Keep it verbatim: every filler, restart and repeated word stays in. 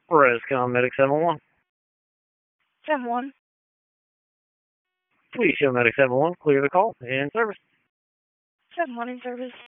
Rescom Medic seven one. seven one. Please show Medic seven one clear the call in service. seven one in service.